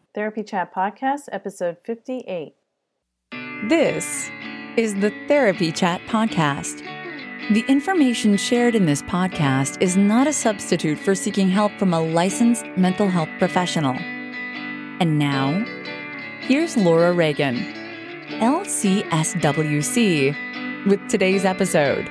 Therapy Chat Podcast, episode 58. This is the Therapy Chat Podcast. The information shared in this podcast is not a substitute for seeking help from a licensed mental health professional. And now, here's Laura Reagan, LCSWC, with today's episode.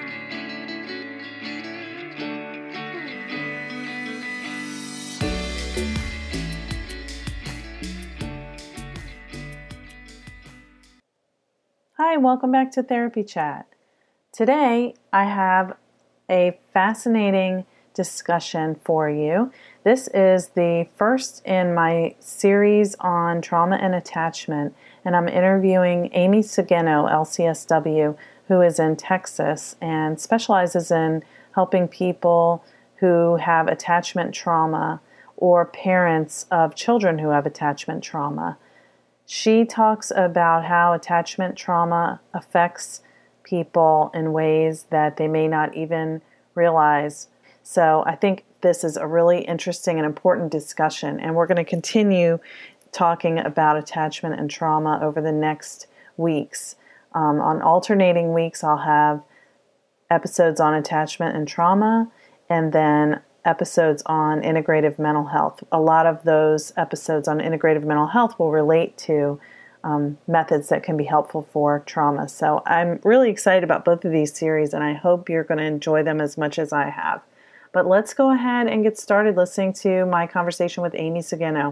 Hi, welcome back to Therapy Chat. Today, I have a fascinating discussion for you. This is the first in my series on trauma and attachment, and I'm interviewing Amy Sugeno, LCSW, who is in Texas and specializes in helping people who have attachment trauma or parents of children who have attachment trauma. She talks about how attachment trauma affects people in ways that they may not even realize. So I think this is a really interesting and important discussion, and we're going to continue talking about attachment and trauma over the next weeks. On alternating weeks, I'll have episodes on attachment and trauma, and then episodes on integrative mental health. A lot of those episodes on integrative mental health will relate to methods that can be helpful for trauma. So I'm really excited about both of these series, and I hope you're going to enjoy them as much as I have. But let's go ahead and get started listening to my conversation with Amy Sugeno.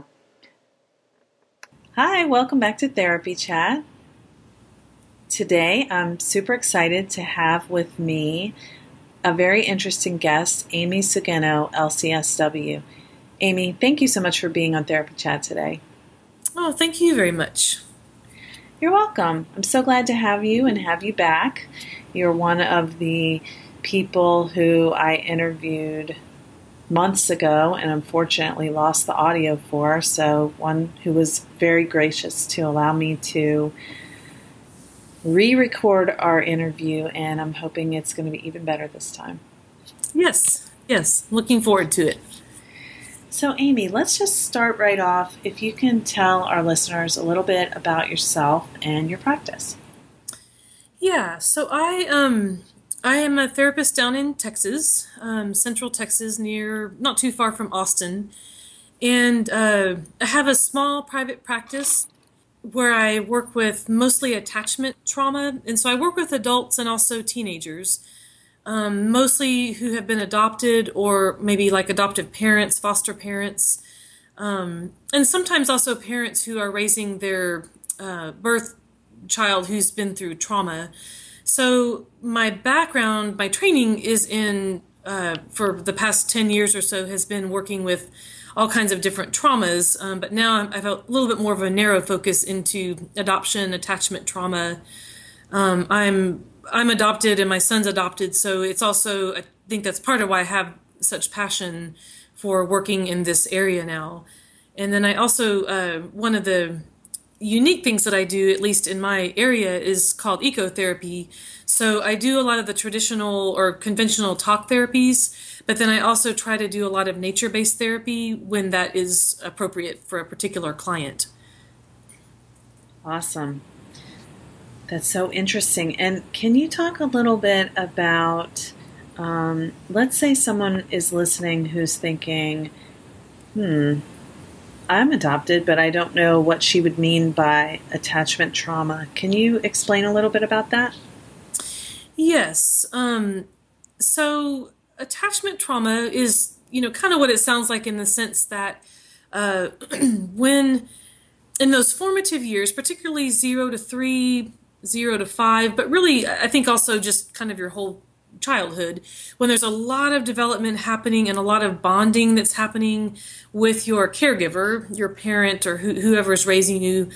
Hi, welcome back to Therapy Chat. Today, I'm super excited to have with me a very interesting guest, Amy Sugeno, LCSW. Amy, thank you so much for being on Therapy Chat today. Oh, thank you very much. You're welcome. I'm so glad to have you and have you back. You're one of the people who I interviewed months ago and unfortunately lost the audio for, so one who was very gracious to allow me to re-record our interview, and I'm hoping it's going to be even better this time. Yes, looking forward to it. So Amy, let's just start right off. If you can tell our listeners a little bit about yourself and your practice. Yeah, so I am a therapist down in Texas, Central Texas, not too far from Austin, and I have a small private practice where I work with mostly attachment trauma, and so I work with adults and also teenagers, mostly who have been adopted or maybe like adoptive parents, foster parents, and sometimes also parents who are raising their birth child who's been through trauma. So my background, my training is in, for the past 10 years or so, has been working with all kinds of different traumas, but now I have a little bit more of a narrow focus into adoption, attachment trauma. I'm adopted and my son's adopted, so it's also, I think that's part of why I have such passion for working in this area now. And then I also, one of the unique things that I do, at least in my area, is called ecotherapy. So I do a lot of the traditional or conventional talk therapies, but then I also try to do a lot of nature-based therapy when that is appropriate for a particular client. Awesome. That's so interesting. And can you talk a little bit about, let's say someone is listening who's thinking, I'm adopted, but I don't know what she would mean by attachment trauma. Can you explain a little bit about that? Yes. So attachment trauma is, kind of what it sounds like in the sense that when in those formative years, particularly 0 to 3, 0 to 5, but really I think also just kind of your whole childhood, when there's a lot of development happening and a lot of bonding that's happening with your caregiver, your parent, or whoever is raising you,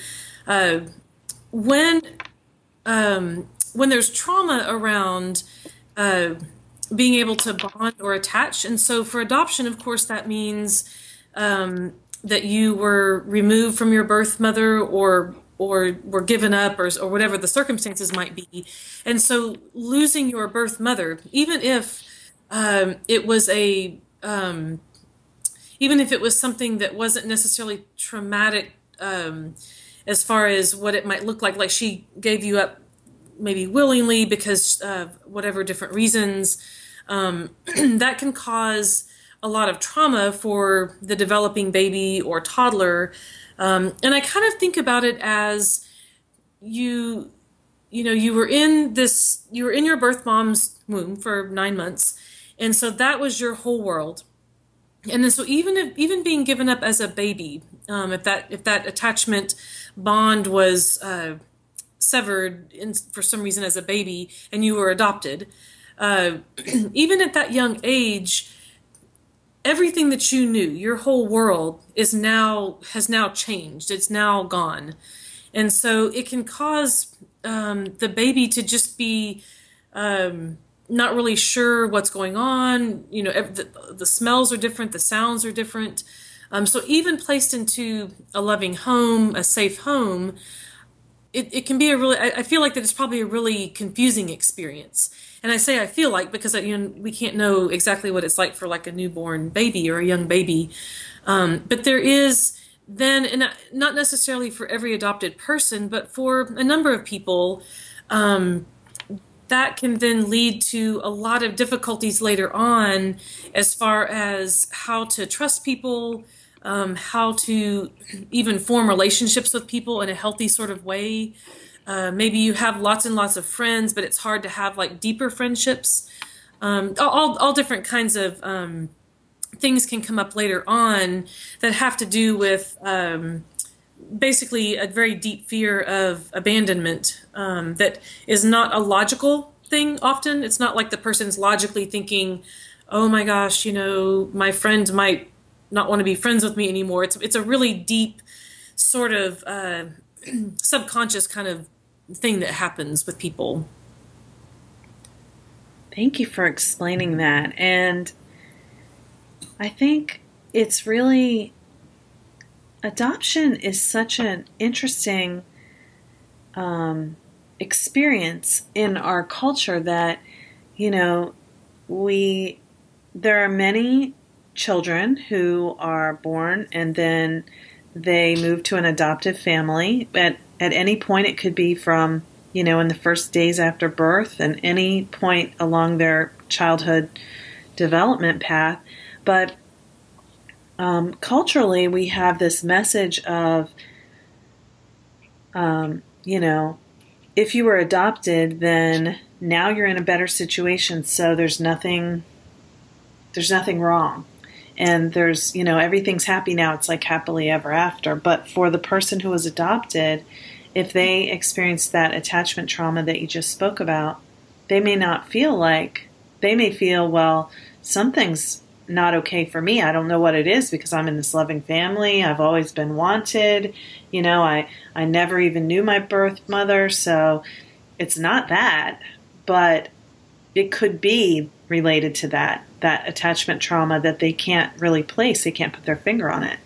when there's trauma around being able to bond or attach. And so for adoption, of course, that means that you were removed from your birth mother or were given up or whatever the circumstances might be. And so losing your birth mother, even if it was something that wasn't necessarily traumatic as far as what it might look like she gave you up maybe willingly because of whatever different reasons, that can cause a lot of trauma for the developing baby or toddler. And I kind of think about it as you were in your birth mom's womb for 9 months. And so that was your whole world. And then so even being given up as a baby, if that attachment bond was severed for some reason as a baby and you were adopted, even at that young age, everything that you knew, your whole world has now changed. It's now gone. And so it can cause the baby to just be not really sure what's going on. The smells are different, the sounds are different. So even placed into a loving home, a safe home, it can be I feel like that it's probably a really confusing experience. And I say I feel like because we can't know exactly what it's like for like a newborn baby or a young baby. But there is then, and not necessarily for every adopted person, but for a number of people, that can then lead to a lot of difficulties later on as far as how to trust people, how to even form relationships with people in a healthy sort of way. Maybe you have lots and lots of friends, but it's hard to have like deeper friendships. All different kinds of things can come up later on that have to do with basically a very deep fear of abandonment that is not a logical thing often. It's not like the person's logically thinking, oh my gosh, my friend might not want to be friends with me anymore. It's a really deep sort of subconscious kind of thing that happens with people. Thank you for explaining that. And I think it's really, adoption is such an interesting experience in our culture that, there are many children who are born and then they move to an adoptive family. At any point, it could be from, in the first days after birth and any point along their childhood development path. But culturally, we have this message of, if you were adopted, then now you're in a better situation. So there's nothing wrong. And there's, everything's happy now. It's like happily ever after. But for the person who was adopted, if they experience that attachment trauma that you just spoke about, they may feel, well, something's not okay for me. I don't know what it is because I'm in this loving family. I've always been wanted. I never even knew my birth mother. So it's not that, but it could be related to that attachment trauma that they can't really place. They can't put their finger on it.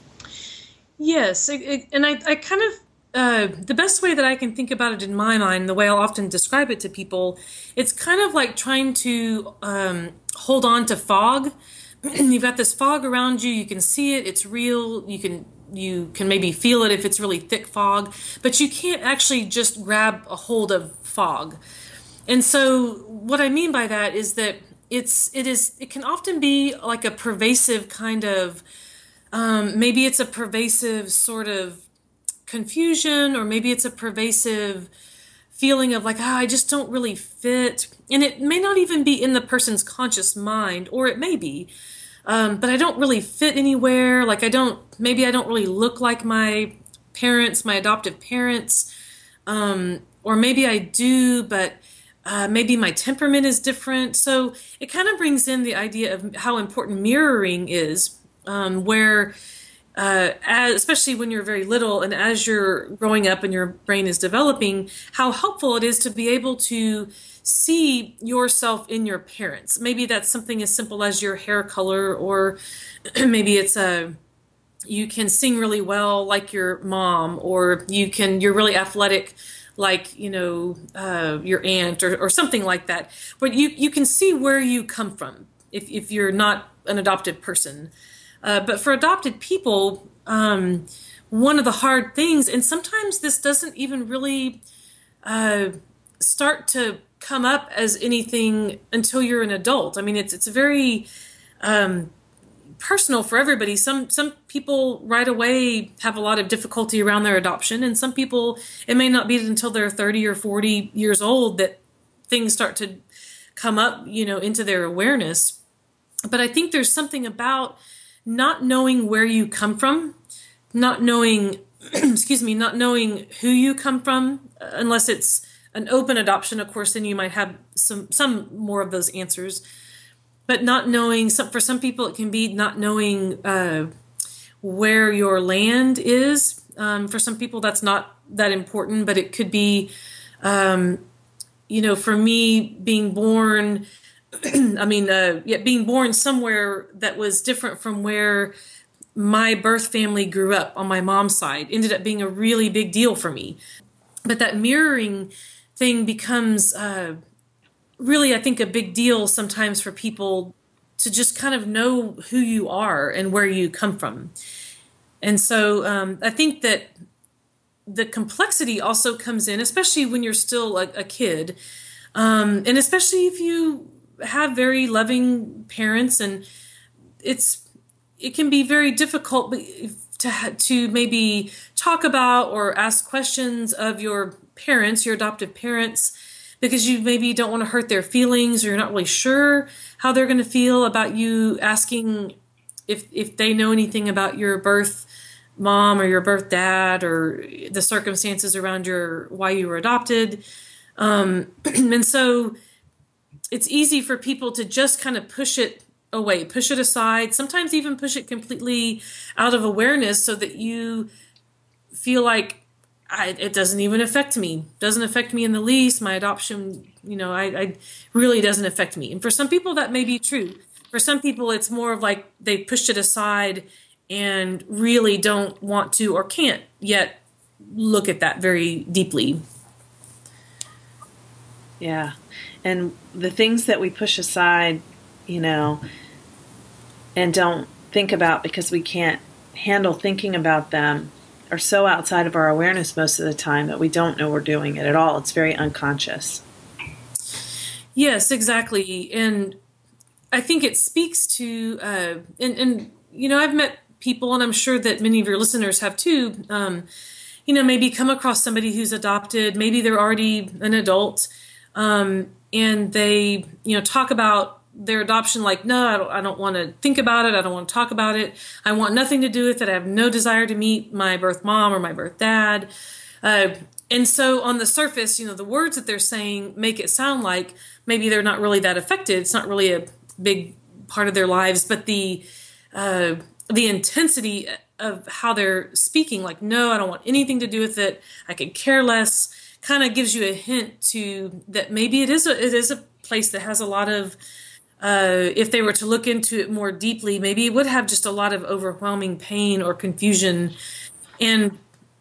Yes. And I kind of, the best way that I can think about it in my mind, the way I'll often describe it to people, it's kind of like trying to hold on to fog. You've got this fog around you. You can see it. It's real. You can maybe feel it if it's really thick fog, but you can't actually just grab a hold of fog. And so what I mean by that is that it can often be like a pervasive kind of, maybe it's a pervasive sort of confusion, or maybe it's a pervasive feeling of like, I just don't really fit. And it may not even be in the person's conscious mind, or it may be, but I don't really fit anywhere. Like maybe I don't really look like my parents, my adoptive parents, or maybe I do, but maybe my temperament is different. So it kind of brings in the idea of how important mirroring is, where especially when you're very little and as you're growing up and your brain is developing, how helpful it is to be able to see yourself in your parents. Maybe that's something as simple as your hair color, or maybe it's you can sing really well like your mom, or you're really athletic like, your aunt or something like that. But you can see where you come from if you're not an adopted person. But for adopted people, when one of the hard things. And sometimes this doesn't even really start to come up as anything until you're an adult. I mean, it's very personal for everybody. Some people right away have a lot of difficulty around their adoption, and some people, it may not be until they're 30 or 40 years old that things start to come up, into their awareness. But I think there's something about not knowing where you come from, not knowing, not knowing who you come from, unless it's an open adoption, of course, then you might have some more of those answers. But not knowing, for some people, it can be not knowing where your land is. For some people, that's not that important, but it could be, for me, being born, being born somewhere that was different from where my birth family grew up on my mom's side ended up being a really big deal for me. But that mirroring thing becomes really, I think, a big deal sometimes for people to just kind of know who you are and where you come from. And so I think that the complexity also comes in, especially when you're still a kid, and especially if you have very loving parents, and it can be very difficult to maybe talk about or ask questions of your parents, your adoptive parents, because you maybe don't want to hurt their feelings, or you're not really sure how they're going to feel about you asking if they know anything about your birth mom or your birth dad or the circumstances around why you were adopted. And so it's easy for people to just kind of push it away, push it aside, sometimes even push it completely out of awareness so that you feel like it doesn't even affect me. Doesn't affect me in the least. My adoption, I really doesn't affect me. And for some people that may be true. For some people it's more of like they pushed it aside and really don't want to or can't yet look at that very deeply. Yeah. And the things that we push aside, and don't think about because we can't handle thinking about them, are so outside of our awareness most of the time that we don't know we're doing it at all. It's very unconscious. Yes, exactly. And I think it speaks to, I've met people, and I'm sure that many of your listeners have too, maybe come across somebody who's adopted, maybe they're already an adult, and they, talk about their adoption like, no, I don't want to think about it. I don't want to talk about it. I want nothing to do with it. I have no desire to meet my birth mom or my birth dad. And so on the surface, the words that they're saying make it sound like maybe they're not really that affected. It's not really a big part of their lives, but the intensity of how they're speaking, like, no, I don't want anything to do with it. I could care less, kind of gives you a hint to that maybe it is a place that has a lot of, if they were to look into it more deeply, maybe it would have just a lot of overwhelming pain or confusion. And,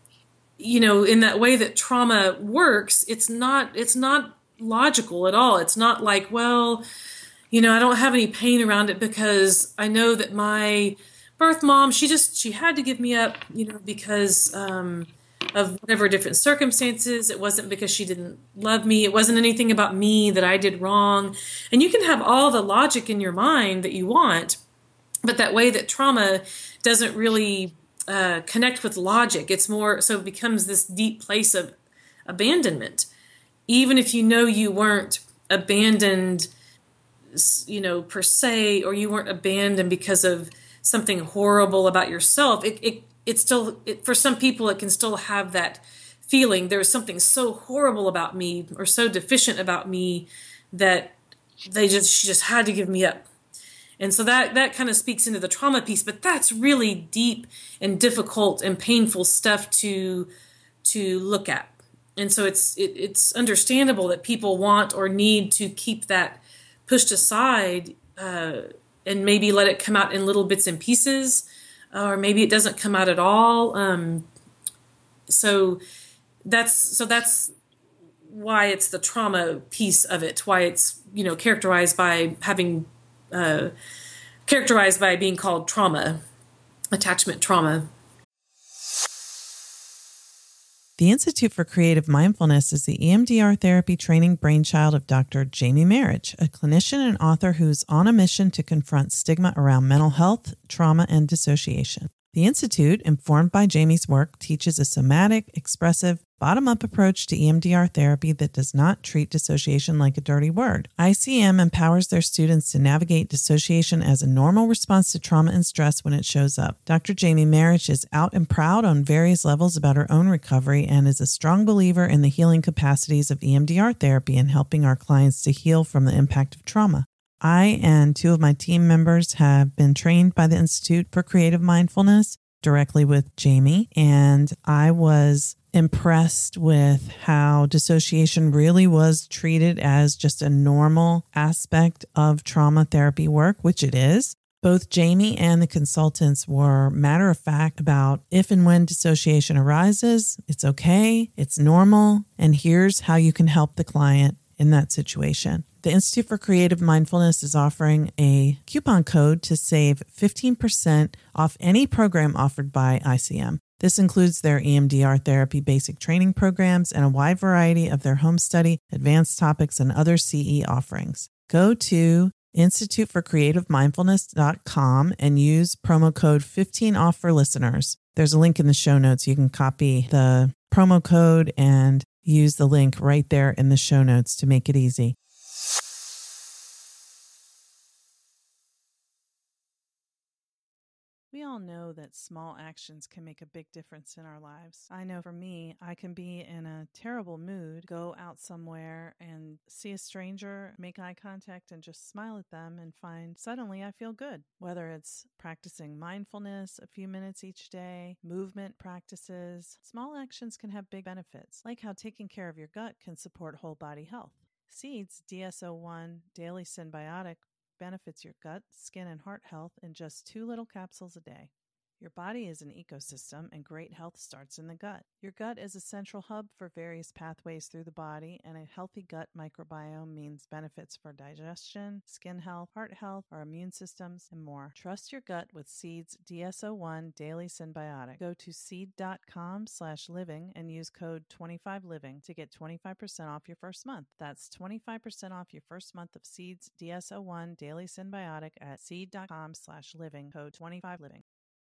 in that way that trauma works, it's not logical at all. It's not like, well, I don't have any pain around it because I know that my birth mom, she had to give me up, because of whatever different circumstances. It wasn't because she didn't love me. It wasn't anything about me that I did wrong. And you can have all the logic in your mind that you want, but that way that trauma doesn't really connect with logic. It's more, so it becomes this deep place of abandonment. Even if you weren't abandoned, per se, or you weren't abandoned because of something horrible about yourself, it still, for some people, it can still have that feeling. There's something so horrible about me or so deficient about me that she just had to give me up. And so that kind of speaks into the trauma piece, but that's really deep and difficult and painful stuff to look at. And so it's understandable that people want or need to keep that pushed aside and maybe let it come out in little bits and pieces, or maybe it doesn't come out at all. So that's why it's the trauma piece of it. Why it's characterized by being called trauma, attachment trauma. The Institute for Creative Mindfulness is the EMDR therapy training brainchild of Dr. Jamie Marich, a clinician and author who's on a mission to confront stigma around mental health, trauma, and dissociation. The Institute, informed by Jamie's work, teaches a somatic, expressive, bottom-up approach to EMDR therapy that does not treat dissociation like a dirty word. ICM empowers their students to navigate dissociation as a normal response to trauma and stress when it shows up. Dr. Jamie Marich is out and proud on various levels about her own recovery and is a strong believer in the healing capacities of EMDR therapy and helping our clients to heal from the impact of trauma. I and two of my team members have been trained by the Institute for Creative Mindfulness directly with Jamie, and I was impressed with how dissociation really was treated as just a normal aspect of trauma therapy work, which it is. Both Jamie and the consultants were matter of fact about if and when dissociation arises, it's okay, it's normal, and here's how you can help the client in that situation. The Institute for Creative Mindfulness is offering a coupon code to save 15% off any program offered by ICM. This includes their EMDR therapy basic training programs and a wide variety of their home study, advanced topics, and other CE offerings. Go to instituteforcreativemindfulness.com and use promo code 15OFF for listeners. There's a link in the show notes. You can copy the promo code and use the link right there in the show notes to make it easy. We all know that small actions can make a big difference in our lives. I know for me, I can be in a terrible mood, go out somewhere and see a stranger, make eye contact and just smile at them and find suddenly I feel good. Whether it's practicing mindfulness a few minutes each day, movement practices, small actions can have big benefits, like how taking care of your gut can support whole body health. Seeds DSO1 Daily Synbiotic benefits your gut, skin, and heart health in just 2 little capsules a day. Your body is an ecosystem, and great health starts in the gut. Your gut is a central hub for various pathways through the body, and a healthy gut microbiome means benefits for digestion, skin health, heart health, our immune systems, and more. Trust your gut with Seed's DSO1 Daily Synbiotic. Go to seed.com/living and use code 25living to get 25% off your first month. That's 25% off your first month of Seed's DSO1 Daily Synbiotic at seed.com/living, code 25living.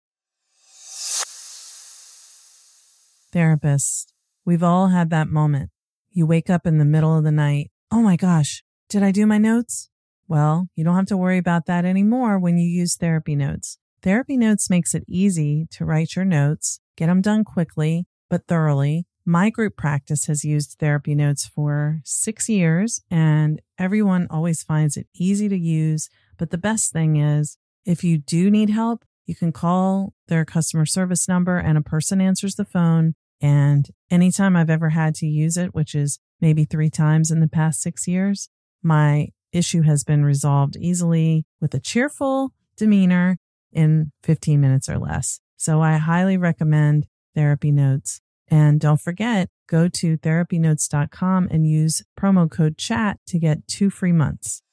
Therapists, we've all had that moment. You wake up in the middle of the night. Oh my gosh, did I do my notes? Well, you don't have to worry about that anymore when you use Therapy Notes. Therapy Notes makes it easy to write your notes, get them done quickly, but thoroughly. My group practice has used Therapy Notes for 6 years, and everyone always finds it easy to use. But the best thing is, if you do need help, you can call their customer service number and a person answers the phone. And anytime I've ever had to use it, which is maybe 3 times in the past 6 years, my issue has been resolved easily with a cheerful demeanor in 15 minutes or less. So I highly recommend Therapy Notes. And don't forget, go to therapynotes.com and use promo code CHAT to get 2 free months.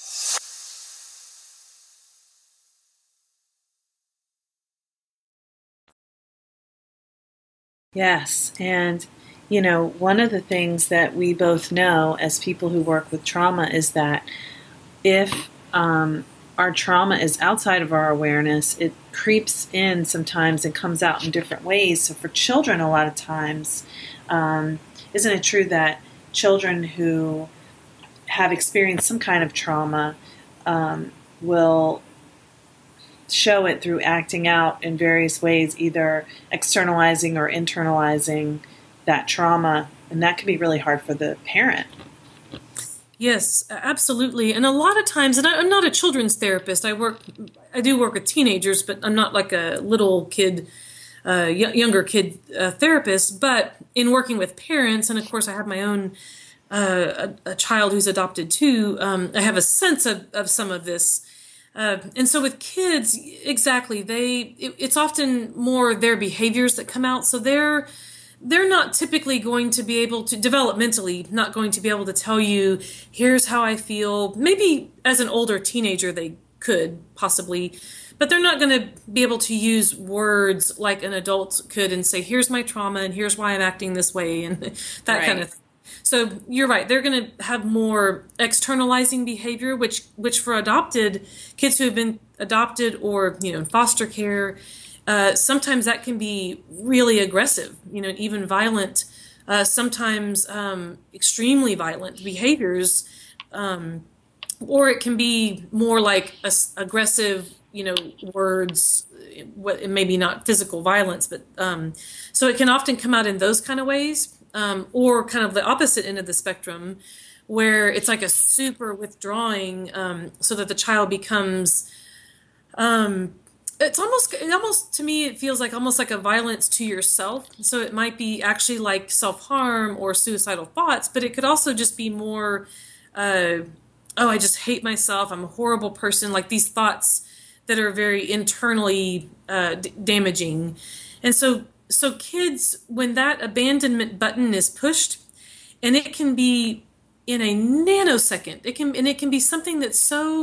Yes, and one of the things that we both know as people who work with trauma is that if our trauma is outside of our awareness, it creeps in sometimes and comes out in different ways. So for children, a lot of times, isn't it true that children who have experienced some kind of trauma will show it through acting out in various ways, either externalizing or internalizing that trauma, and that can be really hard for the parent. Yes, absolutely. And a lot of times, and I'm not a children's therapist. I do work with teenagers, but I'm not like a little kid, younger kid therapist. But in working with parents, and of course I have my own a child who's adopted too, I have a sense of some of this. And so with kids, exactly, it's often more their behaviors that come out. So they're not typically going to be able to, developmentally, not going to be able to tell you, here's how I feel. Maybe as an older teenager, they could possibly, but they're not going to be able to use words like an adult could and say, here's my trauma and here's why I'm acting this way and that kind of thing. So you're right. They're going to have more externalizing behavior, which for adopted kids who have been adopted or, in foster care, sometimes that can be really aggressive, even violent, sometimes extremely violent behaviors, or it can be more like aggressive, words, maybe not physical violence, but so it can often come out in those kind of ways. Or kind of the opposite end of the spectrum, where it's like a super withdrawing, so that the child becomes, it almost to me, it feels like almost like a violence to yourself. So it might be actually like self-harm or suicidal thoughts, but it could also just be more, I just hate myself, I'm a horrible person, like these thoughts that are very internally damaging. And so kids, when that abandonment button is pushed, and it can be in a nanosecond, it can be something that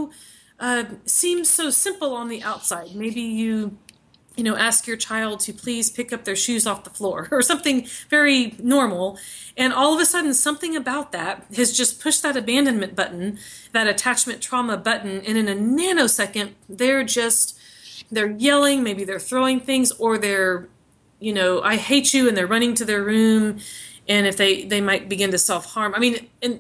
seems so simple on the outside. Maybe you ask your child to please pick up their shoes off the floor or something very normal, and all of a sudden something about that has just pushed that abandonment button, that attachment trauma button, and in a nanosecond they're yelling, maybe they're throwing things, or they're I hate you, and they're running to their room, and if they might begin to self-harm. I mean, and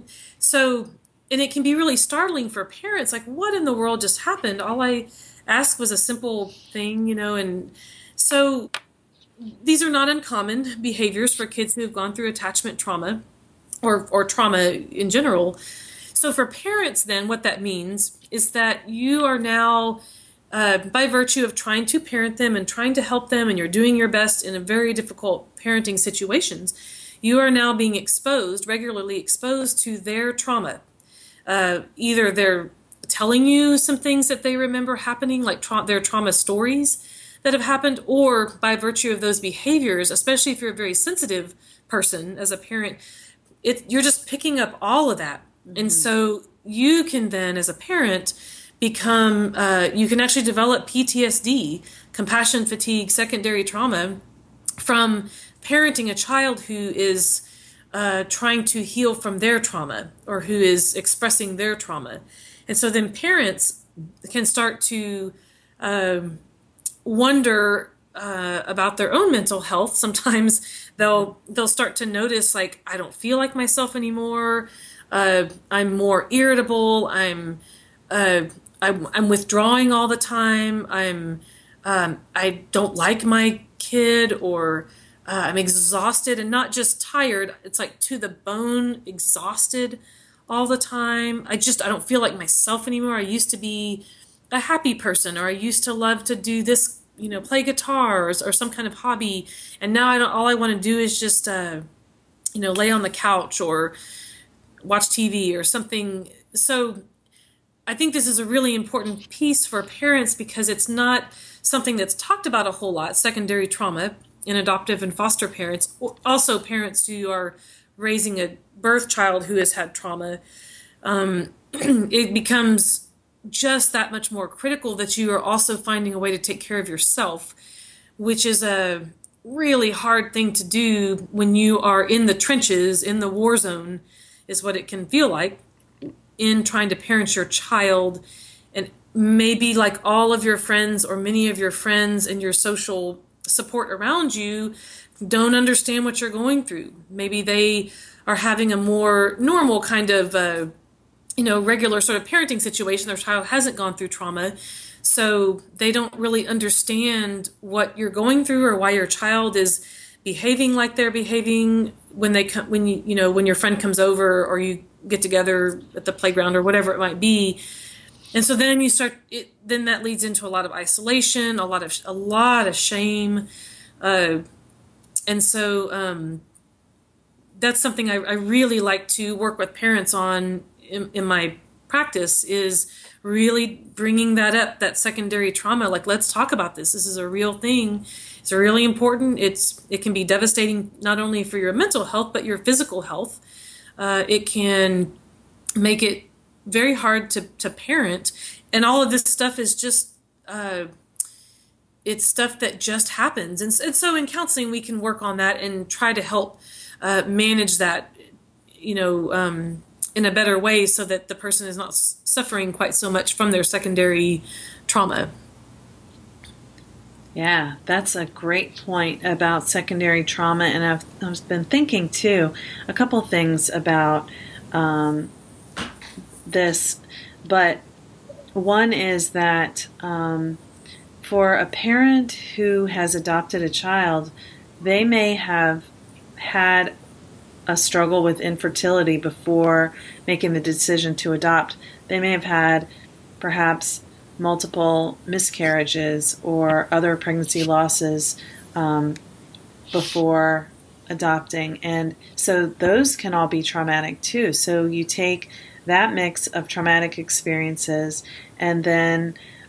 it can be really startling for parents, like, what in the world just happened? All I asked was a simple thing, and so these are not uncommon behaviors for kids who have gone through attachment trauma or trauma in general. So for parents, then, what that means is that you are now, by virtue of trying to parent them and trying to help them, and you're doing your best in a very difficult parenting situations, you are now being regularly exposed to their trauma. Either they're telling you some things that they remember happening, like their trauma stories that have happened, or by virtue of those behaviors, especially if you're a very sensitive person as a parent, you're just picking up all of that. Mm-hmm. And so you can then, as a parent, you can actually develop PTSD, compassion fatigue, secondary trauma, from parenting a child who is trying to heal from their trauma, or who is expressing their trauma. And so then parents can start to wonder about their own mental health. Sometimes they'll start to notice, like, I don't feel like myself anymore. I'm more irritable. I'm withdrawing all the time. I don't like my kid, or I'm exhausted, and not just tired. It's like to the bone exhausted all the time. I don't feel like myself anymore. I used to be a happy person, or I used to love to do this, play guitar or some kind of hobby. And now all I want to do is just, lay on the couch or watch TV or something. So I think this is a really important piece for parents, because it's not something that's talked about a whole lot, secondary trauma in adoptive and foster parents, also parents who are raising a birth child who has had trauma. It becomes just that much more critical that you are also finding a way to take care of yourself, which is a really hard thing to do when you are in the trenches, in the war zone, is what it can feel like, in trying to parent your child. And maybe, like, all of your friends, or many of your friends and your social support around you, don't understand what you're going through. Maybe they are having a more normal kind of, regular sort of parenting situation. Their child hasn't gone through trauma, so they don't really understand what you're going through, or why your child is behaving like they're behaving when your friend comes over, or you get together at the playground, or whatever it might be. And so then then that leads into a lot of isolation, a lot of shame. And so that's something I really like to work with parents on in my practice, is really bringing that up, that secondary trauma. Like, let's talk about this. This is a real thing. It's really important. It can be devastating not only for your mental health, but your physical health. It can make it very hard to parent. And all of this stuff is just it's stuff that just happens. And so in counseling, we can work on that and try to help manage that, in a better way so that the person is not suffering quite so much from their secondary trauma. Yeah, that's a great point about secondary trauma. And I've been thinking, too, a couple things about this. But one is that for a parent who has adopted a child, they may have had a struggle with infertility before making the decision to adopt. They may have had perhaps multiple miscarriages or other pregnancy losses before adopting. And so those can all be traumatic too. So you take that mix of traumatic experiences and then,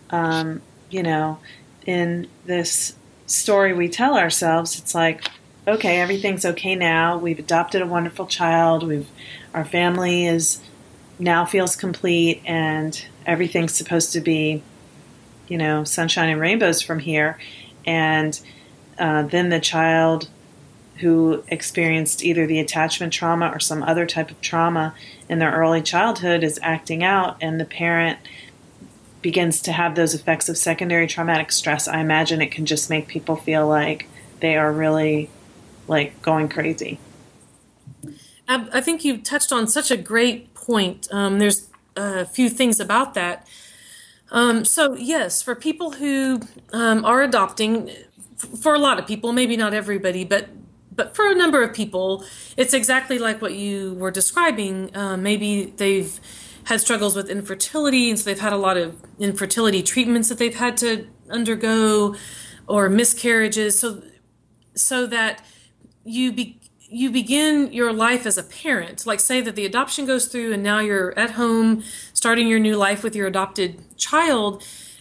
in this story we tell ourselves, it's like, okay, everything's okay now. We've adopted a wonderful child. Our family now feels complete, and everything's supposed to be, sunshine and rainbows from here. And then the child who experienced either the attachment trauma or some other type of trauma in their early childhood is acting out, and the parent begins to have those effects of secondary traumatic stress. I imagine it can just make people feel like they are really going crazy. I think you touched on such a great point. There's a few things about that. So yes, for people who are adopting, for a lot of people, maybe not everybody, but for a number of people, it's exactly like what you were describing. Maybe they've had struggles with infertility, and so they've had a lot of infertility treatments that they've had to undergo, or miscarriages, so that you begin your life as a parent. Like, say that the adoption goes through and now you're at home starting your new life with your adopted child.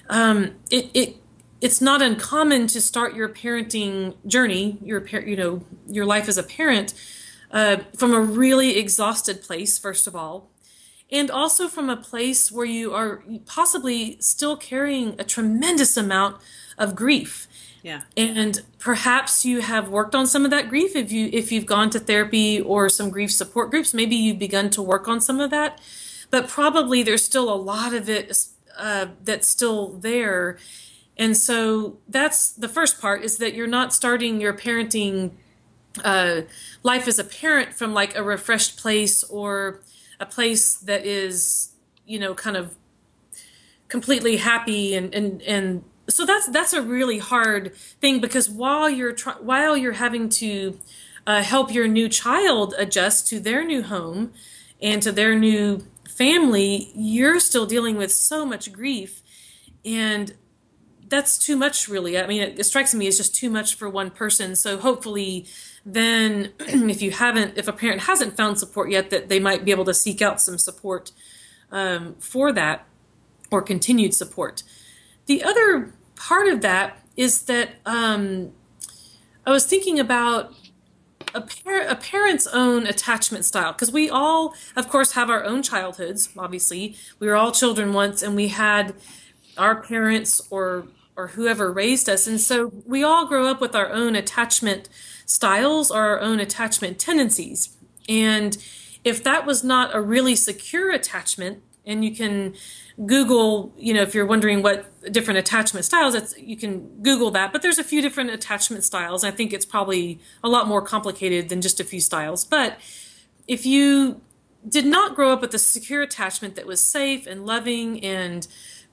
It's not uncommon to start your parenting journey, your life as a parent, from a really exhausted place, first of all, and also from a place where you are possibly still carrying a tremendous amount of grief. Yeah. And perhaps you have worked on some of that grief. If you've gone to therapy or some grief support groups, maybe you've begun to work on some of that. But probably there's still a lot of it that's still there. And so that's the first part, is that you're not starting your parenting life as a parent from like a refreshed place, or a place that is, kind of completely happy and so that's a really hard thing, because while you're having to help your new child adjust to their new home and to their new family, you're still dealing with so much grief, and that's too much, really. I mean, it strikes me as just too much for one person. So hopefully, then, if a parent hasn't found support yet, that they might be able to seek out some support for that, or continued support. The other part of that is that I was thinking about a parent's own attachment style, because we all, of course, have our own childhoods. Obviously, we were all children once, and we had our parents or whoever raised us, and so we all grow up with our own attachment styles or our own attachment tendencies. And if that was not a really secure attachment, and you can Google, if you're wondering what different attachment styles, you can Google that. But there's a few different attachment styles. I think it's probably a lot more complicated than just a few styles. But if you did not grow up with a secure attachment that was safe and loving, and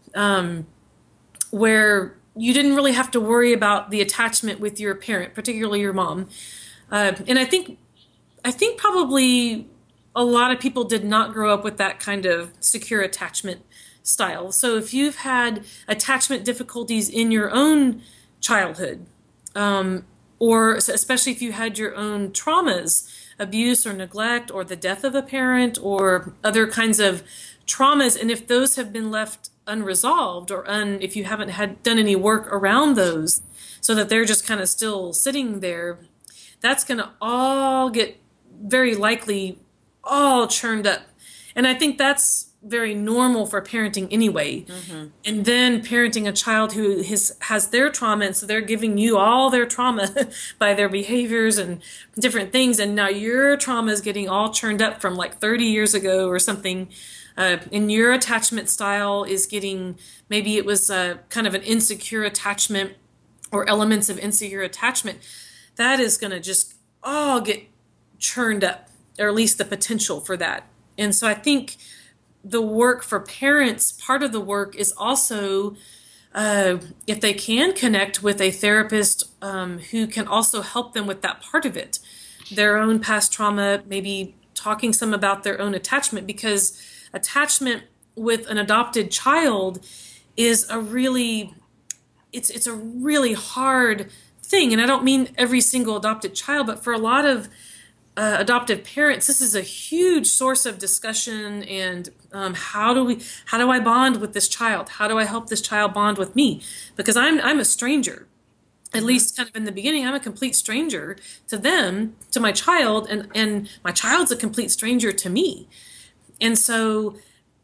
where you didn't really have to worry about the attachment with your parent, particularly your mom, and I think probably a lot of people did not grow up with that kind of secure attachment style. So if you've had attachment difficulties in your own childhood, or especially if you had your own traumas, abuse or neglect, or the death of a parent, or other kinds of traumas, and if those have been left unresolved, or if you haven't done any work around those, so that they're just kind of still sitting there, that's going to all get very likely all churned up. And I think that's very normal for parenting anyway. And then parenting a child who has their trauma, and so they're giving you all their trauma by their behaviors and different things, and now your trauma is getting all churned up from like 30 years ago or something, and your attachment style is getting, maybe it was kind of an insecure attachment or elements of insecure attachment. That is going to just all get churned up, or at least the potential for that. And so I think the work for parents, part of the work is also, if they can connect with a therapist who can also help them with that part of it, their own past trauma, maybe talking some about their own attachment, because attachment with an adopted child is a really, it's a really hard thing. And I don't mean every single adopted child, but for a lot of adoptive parents, this is a huge source of discussion. And how do I bond with this child? How do I help this child bond with me? Because I'm a stranger, at least kind of in the beginning. I'm a complete stranger to them, to my child, and my child's a complete stranger to me. And so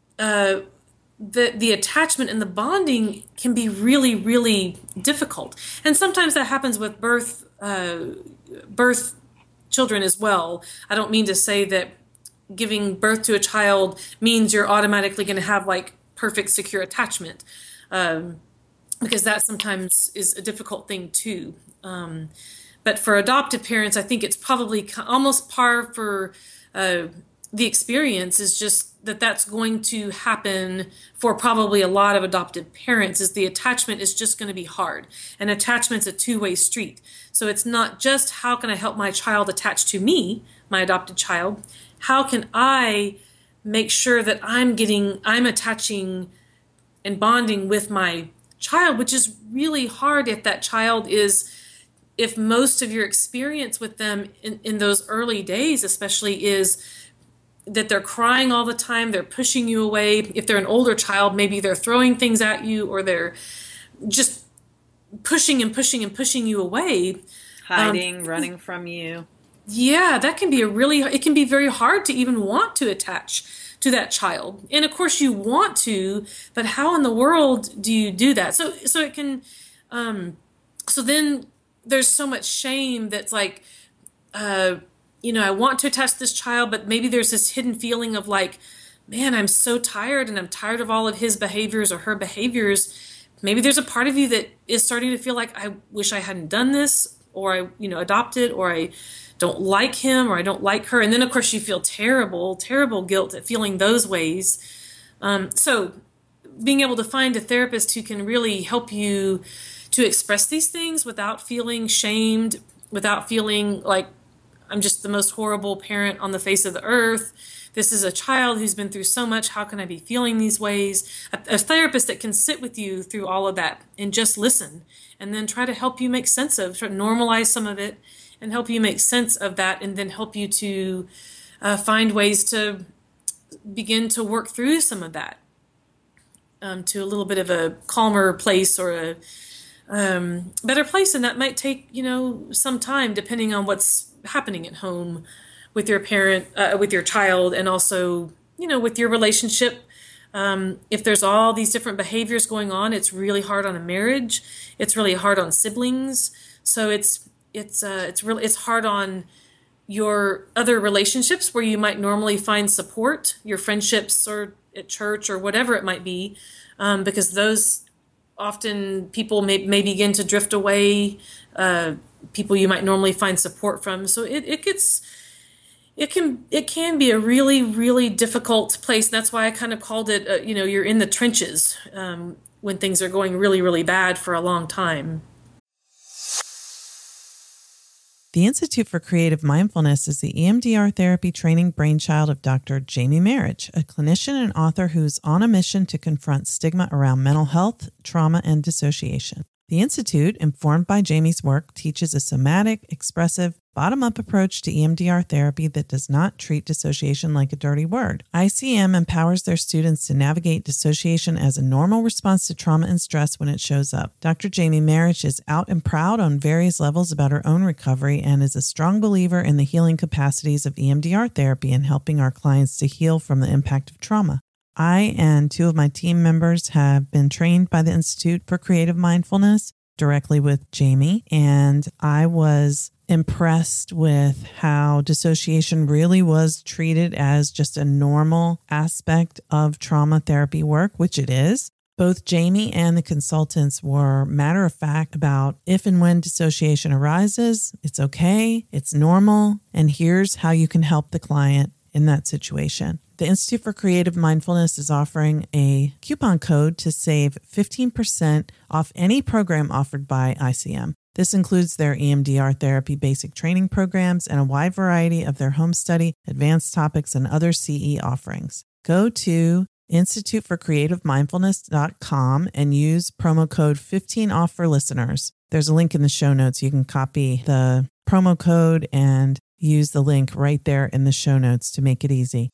the attachment and the bonding can be really, really difficult. And sometimes that happens with birth children as well. I don't mean to say that giving birth to a child means you're automatically going to have like perfect, secure attachment, because that sometimes is a difficult thing too. But for adoptive parents, I think it's probably almost par for the experience is just that's going to happen for probably a lot of adoptive parents, is the attachment is just going to be hard. And attachment's a two-way street. So it's not just how can I help my child attach to me, my adopted child, how can I make sure that I'm attaching and bonding with my child, which is really hard if most of your experience with them in those early days especially is that they're crying all the time, they're pushing you away. If they're an older child, maybe they're throwing things at you, or they're just pushing and pushing and pushing you away. Hiding, running from you. Yeah, that can be it can be very hard to even want to attach to that child. And of course you want to, but how in the world do you do that? So it can, so then there's so much shame that's like, I want to attach to this child, but maybe there's this hidden feeling of like, man, I'm so tired, and I'm tired of all of his behaviors or her behaviors. Maybe there's a part of you that is starting to feel like, I wish I hadn't done this, or I, adopted, or I don't like him, or I don't like her. And then of course you feel terrible, terrible guilt at feeling those ways. So being able to find a therapist who can really help you to express these things without feeling shamed, without feeling like I'm just the most horrible parent on the face of the earth. This is a child who's been through so much. How can I be feeling these ways? A therapist that can sit with you through all of that and just listen, and then try to help you make sense of, try to normalize some of it and help you make sense of that, and then help you to find ways to begin to work through some of that to a little bit of a calmer place, or a better place. And that might take, some time depending on what's happening at home with your parent, with your child, and also, with your relationship. If there's all these different behaviors going on, it's really hard on a marriage. It's really hard on siblings. So it's hard on your other relationships where you might normally find support, your friendships or at church or whatever it might be, because those often people may begin to drift away, people you might normally find support from. So it can be a really, really difficult place. That's why I kind of called it, you're in the trenches when things are going really, really bad for a long time. The Institute for Creative Mindfulness is the EMDR therapy training brainchild of Dr. Jamie Marich, a clinician and author who's on a mission to confront stigma around mental health, trauma, and dissociation. The Institute, informed by Jamie's work, teaches a somatic, expressive, bottom-up approach to EMDR therapy that does not treat dissociation like a dirty word. ICM empowers their students to navigate dissociation as a normal response to trauma and stress when it shows up. Dr. Jamie Marich is out and proud on various levels about her own recovery and is a strong believer in the healing capacities of EMDR therapy and helping our clients to heal from the impact of trauma. I and two of my team members have been trained by the Institute for Creative Mindfulness directly with Jamie, and I was impressed with how dissociation really was treated as just a normal aspect of trauma therapy work, which it is. Both Jamie and the consultants were matter of fact about if and when dissociation arises, it's okay, it's normal, and here's how you can help the client in that situation. The Institute for Creative Mindfulness is offering a coupon code to save 15% off any program offered by ICM. This includes their EMDR therapy basic training programs and a wide variety of their home study, advanced topics, and other CE offerings. Go to instituteforcreativemindfulness.com and use promo code 15OFF for listeners. There's a link in the show notes. You can copy the promo code and use the link right there in the show notes to make it easy.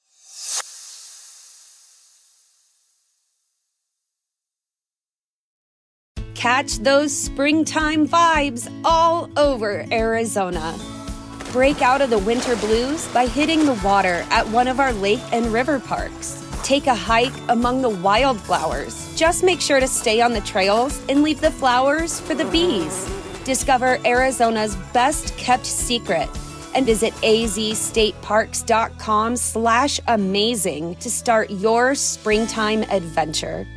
Catch those springtime vibes all over Arizona. Break out of the winter blues by hitting the water at one of our lake and river parks. Take a hike among the wildflowers. Just make sure to stay on the trails and leave the flowers for the bees. Discover Arizona's best kept secret and visit azstateparks.com/amazing to start your springtime adventure.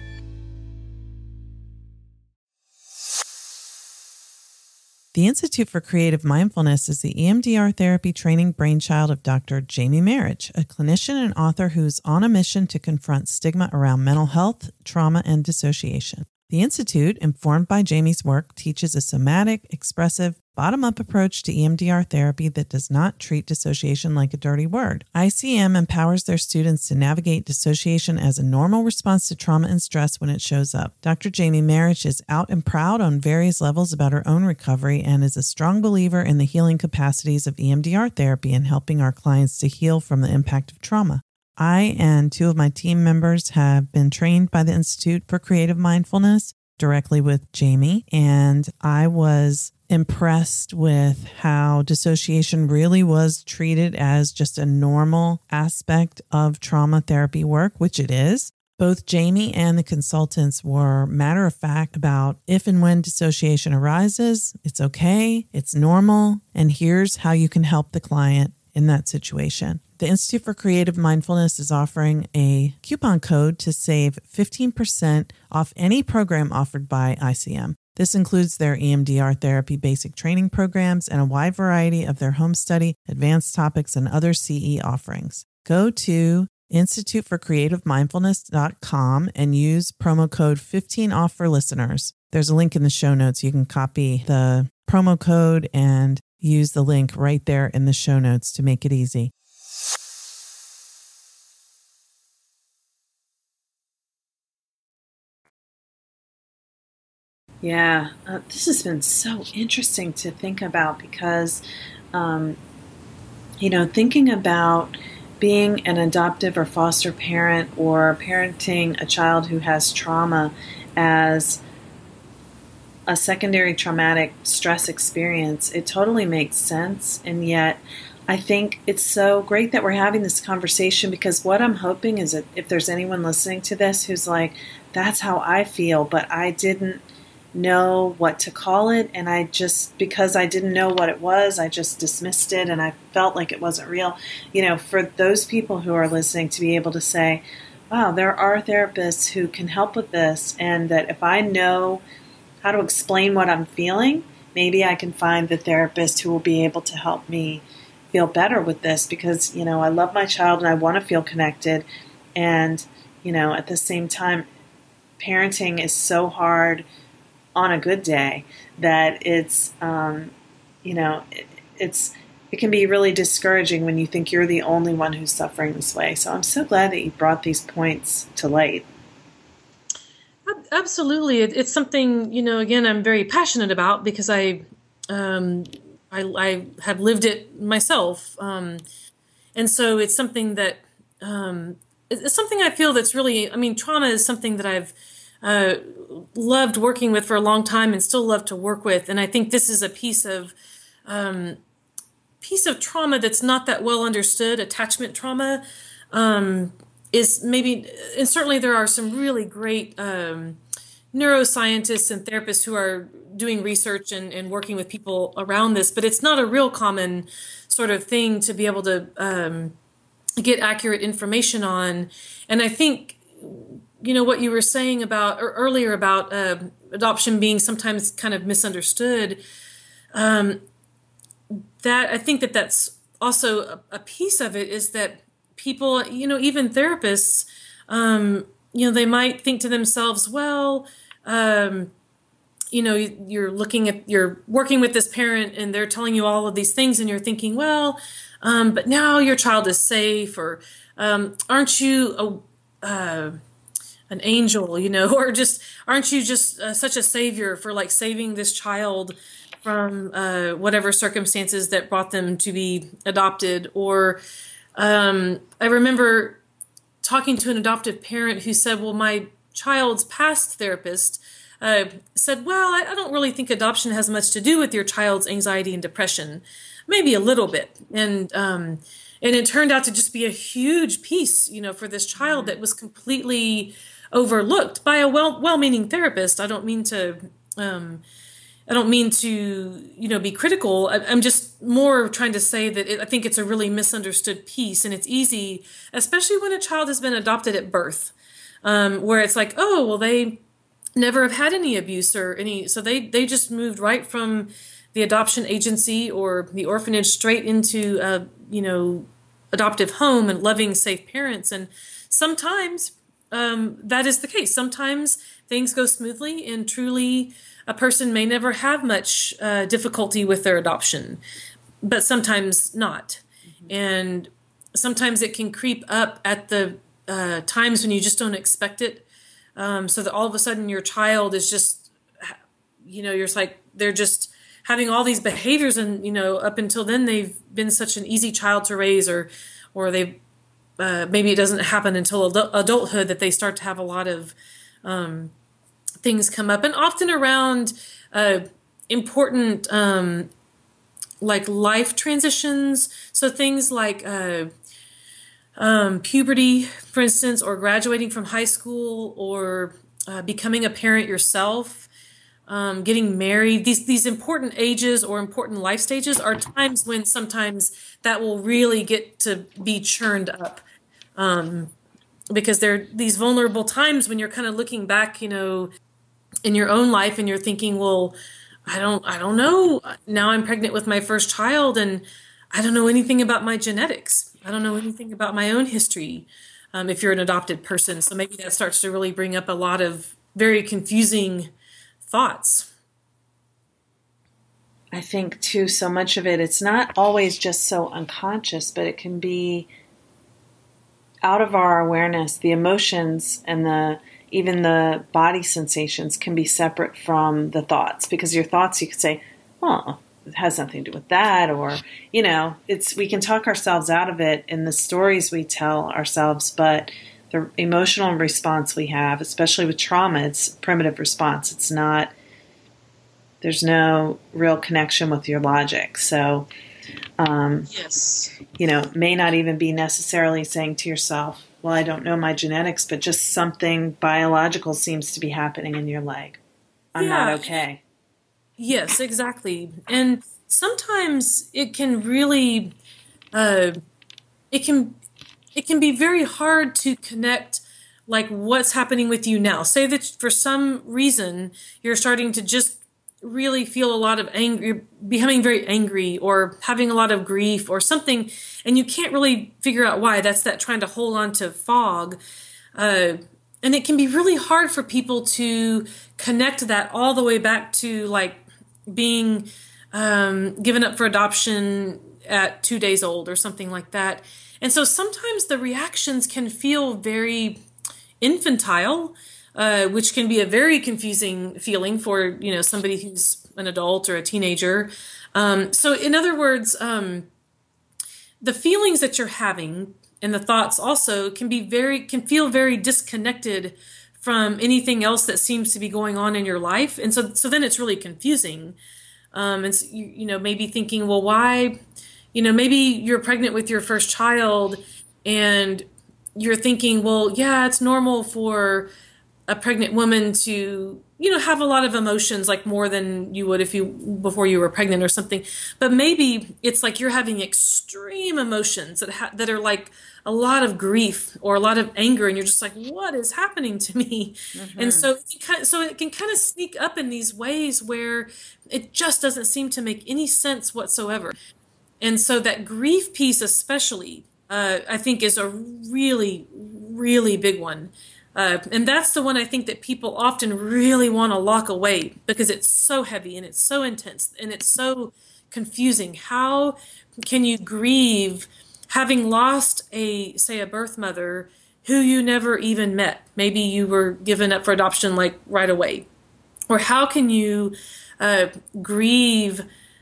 The Institute for Creative Mindfulness is the EMDR therapy training brainchild of Dr. Jamie Marich, a clinician and author who's on a mission to confront stigma around mental health, trauma, and dissociation. The Institute, informed by Jamie's work, teaches a somatic, expressive, bottom-up approach to EMDR therapy that does not treat dissociation like a dirty word. ICM empowers their students to navigate dissociation as a normal response to trauma and stress when it shows up. Dr. Jamie Marich is out and proud on various levels about her own recovery and is a strong believer in the healing capacities of EMDR therapy and helping our clients to heal from the impact of trauma. I and two of my team members have been trained by the Institute for Creative Mindfulness directly with Jamie, and I was impressed with how dissociation really was treated as just a normal aspect of trauma therapy work, which it is. Both Jamie and the consultants were matter of fact about if and when dissociation arises, it's okay, it's normal, and here's how you can help the client in that situation. The Institute for Creative Mindfulness is offering a coupon code to save 15% off any program offered by ICM. This includes their EMDR therapy basic training programs and a wide variety of their home study, advanced topics, and other CE offerings. Go to instituteforcreativemindfulness.com and use promo code 15OFF for listeners. There's a link in the show notes. You can copy the promo code and use the link right there in the show notes to make it easy. Yeah, this has been so interesting to think about because, thinking about being an adoptive or foster parent or parenting a child who has trauma as a secondary traumatic stress experience, it totally makes sense. And yet I think it's so great that we're having this conversation because what I'm hoping is that if there's anyone listening to this who's like, that's how I feel, but I didn't know what to call it, and because I didn't know what it was, I just dismissed it and I felt like it wasn't real. For those people who are listening to be able to say, wow, there are therapists who can help with this, and that if I know how to explain what I'm feeling, maybe I can find the therapist who will be able to help me feel better with this because, I love my child and I want to feel connected. And, at the same time, parenting is so hard on a good day that it can be really discouraging when you think you're the only one who's suffering this way. So I'm so glad that you brought these points to light. Absolutely. It's something, again, I'm very passionate about because I have lived it myself. And so it's something that, it's something I feel that's really, trauma is something that I've loved working with for a long time and still love to work with. And I think this is a piece of trauma that's not that well understood, attachment trauma. is maybe, and certainly there are some really great neuroscientists and therapists who are doing research and working with people around this, but it's not a real common sort of thing to be able to get accurate information on. And I think, what you were saying about or earlier about adoption being sometimes kind of misunderstood, that I think that's also a piece of it, is that people, even therapists, they might think to themselves, well, you're working with this parent and they're telling you all of these things and you're thinking, well, but now your child is safe, or aren't you an angel, or just aren't you just such a savior for like saving this child from whatever circumstances that brought them to be adopted. Or I remember talking to an adoptive parent who said, well, my child's past therapist said, well, I don't really think adoption has much to do with your child's anxiety and depression, maybe a little bit. And it turned out to just be a huge piece, for this child that was completely overlooked by a well-meaning therapist. I don't mean to be critical. I'm just more trying to say that I think it's a really misunderstood piece, and it's easy, especially when a child has been adopted at birth, where it's like, oh, well, they never have had any abuse or any, so they just moved right from the adoption agency or the orphanage straight into adoptive home and loving, safe parents. And sometimes that is the case. Sometimes things go smoothly, and truly a person may never have much difficulty with their adoption, but sometimes not. Mm-hmm. And sometimes it can creep up at the times when you just don't expect it. So that all of a sudden your child is just, you're like, they're just having all these behaviors, and, up until then they've been such an easy child to raise, or they maybe it doesn't happen until adulthood that they start to have a lot of things come up, and often around important like life transitions. So things like puberty, for instance, or graduating from high school, or becoming a parent yourself, getting married. These important ages or important life stages are times when sometimes that will really get to be churned up, because they're these vulnerable times when you're kind of looking back, in your own life, and you're thinking, well, I don't know. Now I'm pregnant with my first child, and I don't know anything about my genetics. I don't know anything about my own history, if you're an adopted person. So maybe that starts to really bring up a lot of very confusing thoughts. I think, too, so much of it's not always just so unconscious, but it can be out of our awareness. The emotions and even the body sensations can be separate from the thoughts, because your thoughts, you could say, oh, it has nothing to do with that, or, we can talk ourselves out of it in the stories we tell ourselves, but the emotional response we have, especially with trauma, it's a primitive response. It's not, there's no real connection with your logic. So, yes, may not even be necessarily saying to yourself, well, I don't know my genetics, but just something biological seems to be happening in your leg. I'm not okay. Yes, exactly. And sometimes it can really, it can be very hard to connect, like, what's happening with you now. Say that for some reason you're starting to just really feel a lot of anger, you're becoming very angry, or having a lot of grief or something, and you can't really figure out why. That's that trying to hold on to fog. And it can be really hard for people to connect that all the way back to, like, being given up for adoption at 2 days old or something like that. And so sometimes the reactions can feel very infantile, which can be a very confusing feeling for, somebody who's an adult or a teenager. So in other words, the feelings that you're having and the thoughts also can feel very disconnected from anything else that seems to be going on in your life. And so then it's really confusing. And so, maybe thinking, well, why, maybe you're pregnant with your first child and you're thinking, well, yeah, it's normal for a pregnant woman to, have a lot of emotions, like more than you would before you were pregnant or something. But maybe it's like you're having extreme emotions that are like a lot of grief or a lot of anger, and you're just like, what is happening to me? Mm-hmm. And so it can kind of sneak up in these ways where it just doesn't seem to make any sense whatsoever. And so that grief piece especially, I think, is a really, really big one. And that's the one I think that people often really want to lock away because it's so heavy and it's so intense and it's so confusing. How can you grieve having lost a birth mother who you never even met? Maybe you were given up for adoption like right away. Or how can you grieve,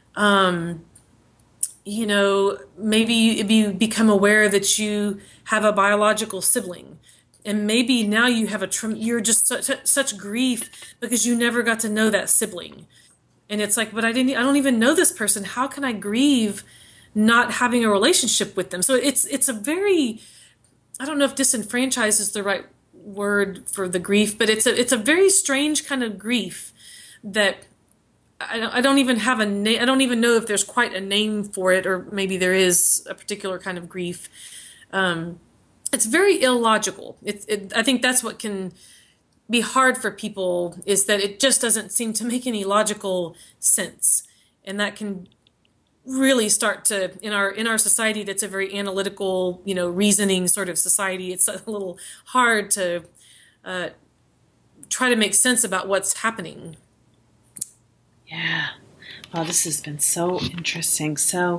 maybe you become aware that you have a biological sibling. And maybe now you have you're just such grief because you never got to know that sibling. And it's like, but I don't even know this person. How can I grieve not having a relationship with them? So it's a very, I don't know if disenfranchised is the right word for the grief, but it's a very strange kind of grief that I don't even have a name. I don't even know if there's quite a name for it, or maybe there is a particular kind of grief. It's very illogical. I think that's what can be hard for people, is that it just doesn't seem to make any logical sense. And that can really start to, in our society that's a very analytical, reasoning sort of society, it's a little hard to try to make sense about what's happening. Yeah. Well, this has been so interesting. So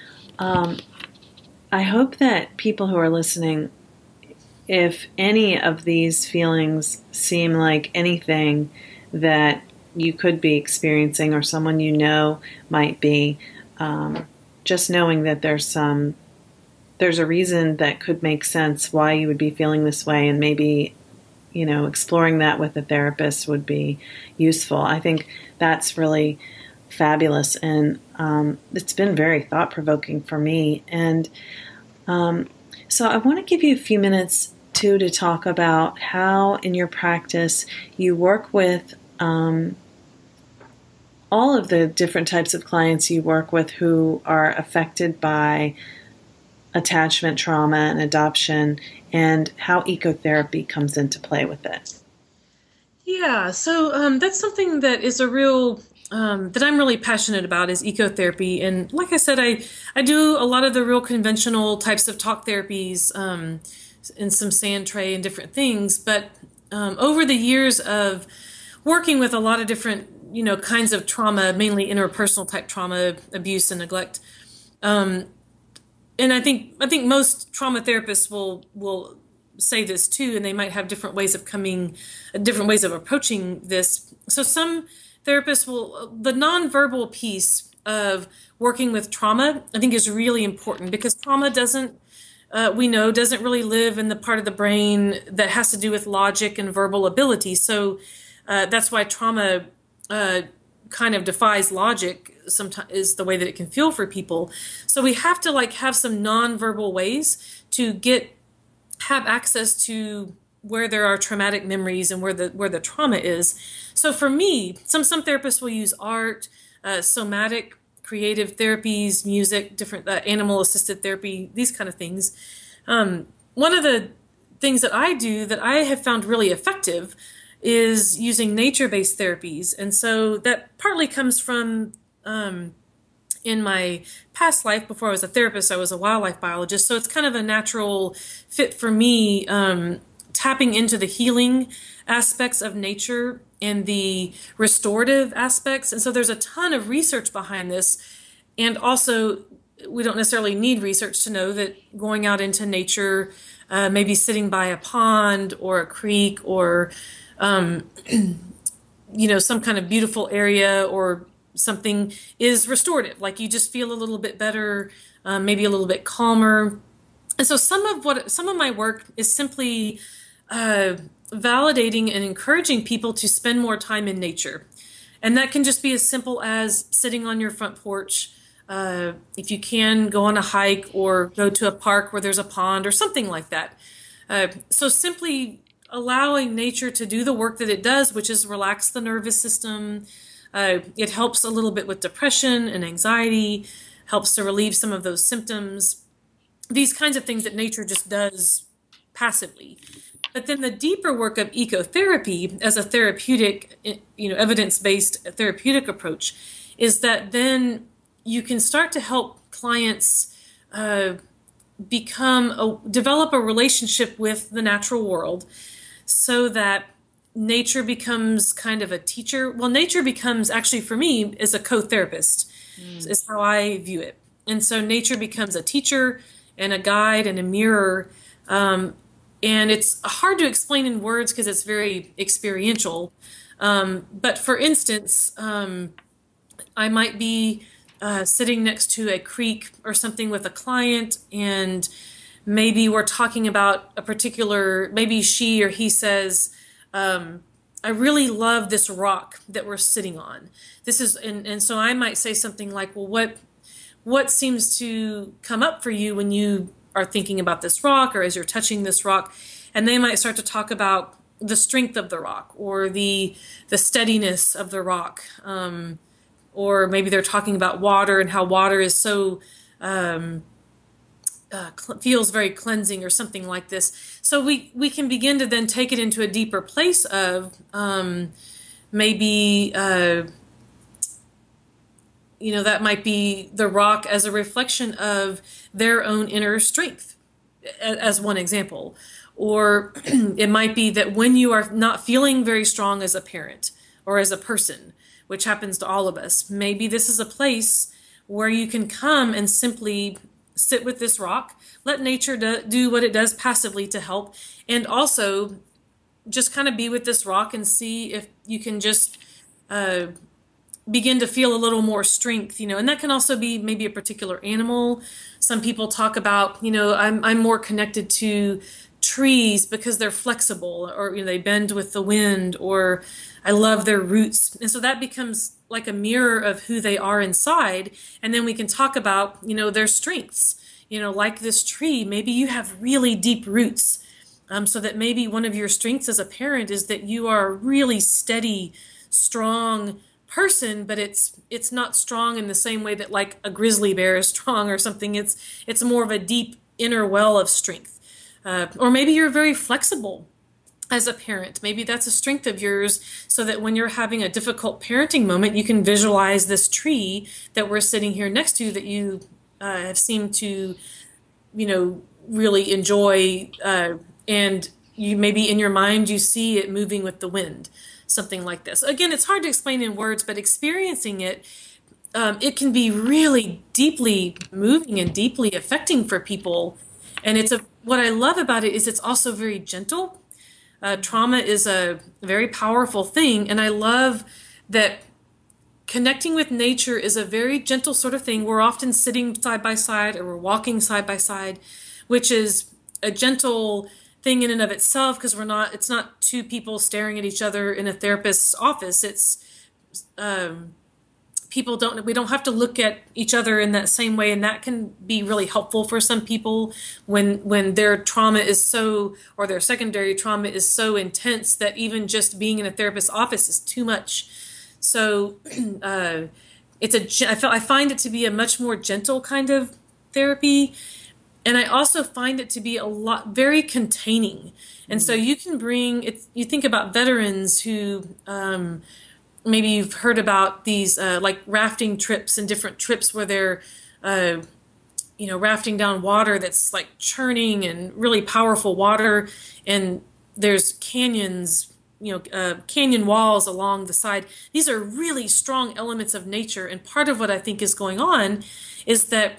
I hope that people who are listening, if any of these feelings seem like anything that you could be experiencing or someone you know might be, just knowing that there's a reason that could make sense why you would be feeling this way, and maybe, exploring that with a therapist would be useful. I think that's really fabulous, and it's been very thought-provoking for me. And so I want to give you a few minutes to talk about how in your practice you work with all of the different types of clients you work with who are affected by attachment trauma and adoption, and how ecotherapy comes into play with it. Yeah, so that's something that is a real, that I'm really passionate about, is ecotherapy. And like I said, I do a lot of the real conventional types of talk therapies, and some sand tray and different things. But over the years of working with a lot of different, kinds of trauma, mainly interpersonal type trauma, abuse and neglect, and I think most trauma therapists will say this too, and they might have different ways of approaching this. So some therapists the nonverbal piece of working with trauma, I think, is really important, because trauma doesn't really live in the part of the brain that has to do with logic and verbal ability. So that's why trauma kind of defies logic sometimes, is the way that it can feel for people. So we have to have some nonverbal ways to have access to where there are traumatic memories and where the trauma is. So for me, some therapists will use art, somatic, creative therapies, music, different animal-assisted therapy, these kind of things. One of the things that I do that I have found really effective is using nature-based therapies. And so that partly comes from, in my past life, before I was a therapist, I was a wildlife biologist. So it's kind of a natural fit for me, tapping into the healing aspects of nature and the restorative aspects. And so there's a ton of research behind this. And also, we don't necessarily need research to know that going out into nature, maybe sitting by a pond or a creek or, some kind of beautiful area or something, is restorative. Like, you just feel a little bit better, maybe a little bit calmer. And so some of my work is simply validating and encouraging people to spend more time in nature. And that can just be as simple as sitting on your front porch. If you can, go on a hike or go to a park where there's a pond or something like that. So simply allowing nature to do the work that it does, which is relax the nervous system. It helps a little bit with depression and anxiety, helps to relieve some of those symptoms. These kinds of things that nature just does passively. But then the deeper work of ecotherapy as a therapeutic, evidence-based therapeutic approach is that then you can start to help clients develop a relationship with the natural world so that nature becomes kind of a teacher. Well, nature becomes, actually for me, is a co-therapist, is how I view it. And so nature becomes a teacher and a guide and a mirror. And it's hard to explain in words because it's very experiential. But for instance, I might be sitting next to a creek or something with a client, and maybe we're talking about a particular, maybe she or he says, I really love this rock that we're sitting on. This is, and so I might say something like, well, what seems to come up for you when you are thinking about this rock or as you're touching this rock? And they might start to talk about the strength of the rock or the steadiness of the rock. Or maybe they're talking about water and how water is so, feels very cleansing or something like this. So we can begin to then take it into a deeper place of maybe, that might be the rock as a reflection of their own inner strength, as one example. Or it might be that when you are not feeling very strong as a parent or as a person, which happens to all of us, maybe this is a place where you can come and simply sit with this rock, let nature do what it does passively to help, and also just kind of be with this rock and see if you can just begin to feel a little more strength, and that can also be maybe a particular animal. Some people talk about, I'm more connected to trees because they're flexible, or they bend with the wind, or I love their roots. And so that becomes like a mirror of who they are inside. And then we can talk about, their strengths, like this tree, maybe you have really deep roots. So that maybe one of your strengths as a parent is that you are a really steady, strong person, but it's not strong in the same way that like a grizzly bear is strong or something. It's more of a deep inner well of strength. Or maybe you're very flexible as a parent. Maybe that's a strength of yours, so that when you're having a difficult parenting moment, you can visualize this tree that we're sitting here next to that you have seemed to, really enjoy. And you maybe in your mind, you see it moving with the wind, something like this. Again, it's hard to explain in words, but experiencing it, it can be really deeply moving and deeply affecting for people. And what I love about it is it's also very gentle. Trauma is a very powerful thing, and I love that connecting with nature is a very gentle sort of thing. We're often sitting side by side, or we're walking side by side, which is a gentle thing in and of itself, because it's not two people staring at each other in a therapist's office. It's we don't have to look at each other in that same way, and that can be really helpful for some people when their trauma is so, or their secondary trauma is so intense that even just being in a therapist's office is too much. So I find it to be a much more gentle kind of therapy, and I also find it to be very containing. And so you can you think about veterans who maybe you've heard about these like rafting trips and different trips where they're, rafting down water that's like churning and really powerful water. And there's canyons, canyon walls along the side. These are really strong elements of nature. And part of what I think is going on is that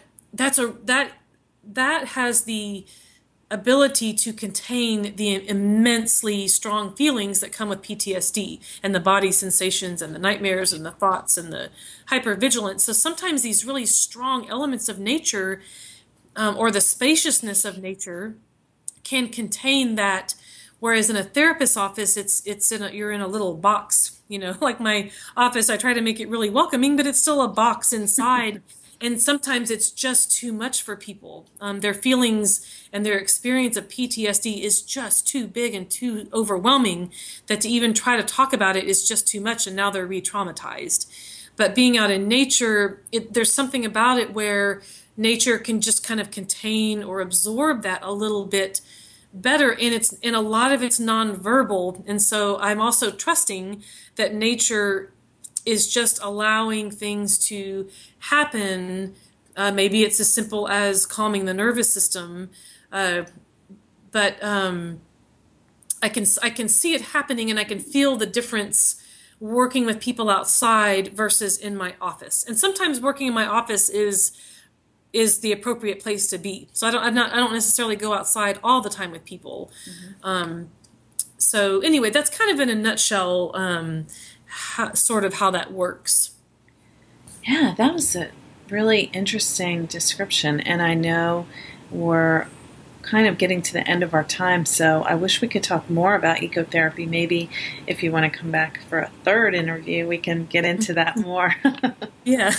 that has the ability to contain the immensely strong feelings that come with PTSD and the body sensations and the nightmares and the thoughts and the hypervigilance. So sometimes these really strong elements of nature or the spaciousness of nature can contain that. Whereas in a therapist's office, you're in a little box, like my office. I try to make it really welcoming, but it's still a box inside. And sometimes it's just too much for people. Their feelings and their experience of PTSD is just too big and too overwhelming that to even try to talk about it is just too much, and now they're re-traumatized. But being out in nature, there's something about it where nature can just kind of contain or absorb that a little bit better, and a lot of it's nonverbal. And so I'm also trusting that nature is just allowing things to happen. Maybe it's as simple as calming the nervous system, but I can see it happening, and I can feel the difference working with people outside versus in my office. And sometimes working in my office is the appropriate place to be. So I don't necessarily go outside all the time with people. Mm-hmm. So anyway, that's kind of in a nutshell, sort of how that works. Yeah, that was a really interesting description. And I know we're kind of getting to the end of our time, so I wish we could talk more about ecotherapy. Maybe if you want to come back for a third interview, we can get into that more. Yeah.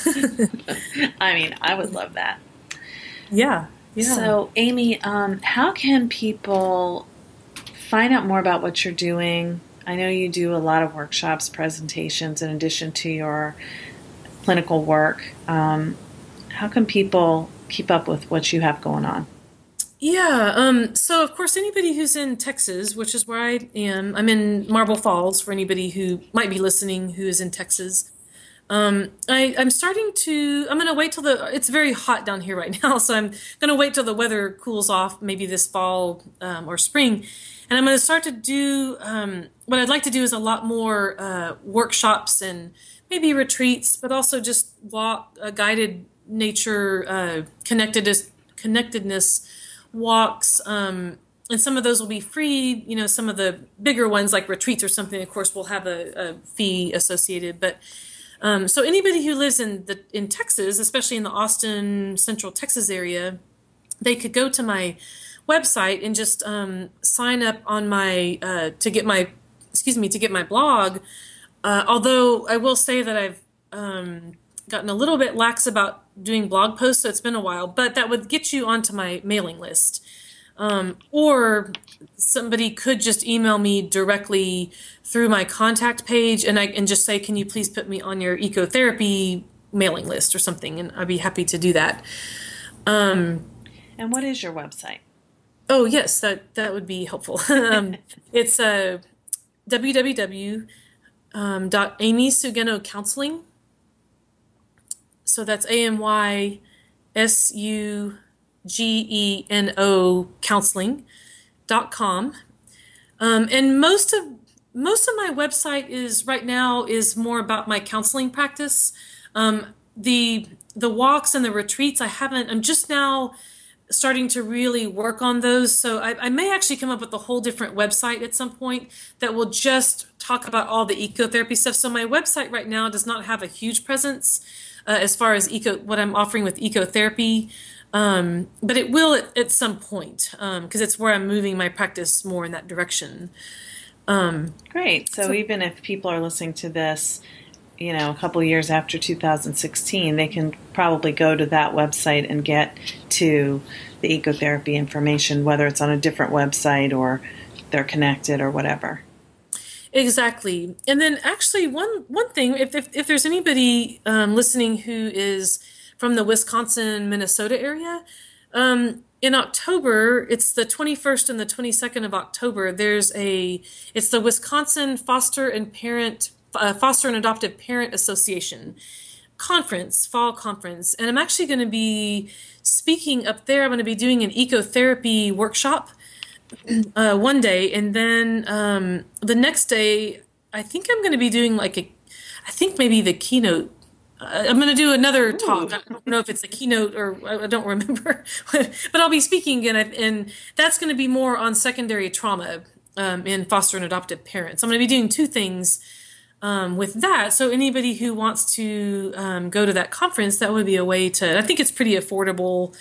I mean, I would love that. Yeah. So, Amy, how can people find out more about what you're doing? I know you do a lot of workshops, presentations, in addition to your clinical work. How can people keep up with what you have going on? Yeah, so of course anybody who's in Texas, which is where I am, I'm in Marble Falls for anybody who might be listening who is in Texas. I'm going to wait till it's very hot down here right now, so I'm going to wait till the weather cools off, maybe this fall or spring. And I'm going to start to do, what I'd like to do is a lot more workshops and maybe retreats, but also just guided nature connectedness walks, and some of those will be free. You know, some of the bigger ones like retreats or something, of course, will have a fee associated. But so anybody who lives in Texas, especially in the Austin, Central Texas area, they could go to my website and just sign up on my to get my blog. Although I will say that I've gotten a little bit lax about doing blog posts, so it's been a while, but that would get you onto my mailing list. Or somebody could just email me directly through my contact page, and just say, can you please put me on your ecotherapy mailing list or something, and I'd be happy to do that. And what is your website? Oh, yes, that would be helpful. It's www.amysugeno-counseling. So that's AMYSUGENO counseling.com. And most of my website is more about my counseling practice. The walks and the retreats, I'm just now starting to really work on those. So I may actually come up with a whole different website at some point that will just talk about all the ecotherapy stuff. So my website right now does not have a huge presence as far as what I'm offering with ecotherapy. But it will at some point, because it's where I'm moving my practice more in that direction. Great. So even if people are listening to this, a couple of years after 2016, they can probably go to that website and get to the ecotherapy information, whether it's on a different website or they're connected or whatever. Exactly. And then actually one thing, if there's anybody listening who is from the Wisconsin, Minnesota area, in October, it's the 21st and the 22nd of October, it's the Wisconsin Foster and Adoptive Parent Association fall conference. And I'm actually going to be speaking up there. I'm going to be doing an ecotherapy workshop one day, and then the next day, I think I'm going to be doing maybe the keynote. I'm going to do another talk. I don't know if it's a keynote or I don't remember, but I'll be speaking and that's going to be more on secondary trauma in foster and adoptive parents. I'm going to be doing two things with that. So anybody who wants to go to that conference, that would be a way to. I think it's pretty affordable.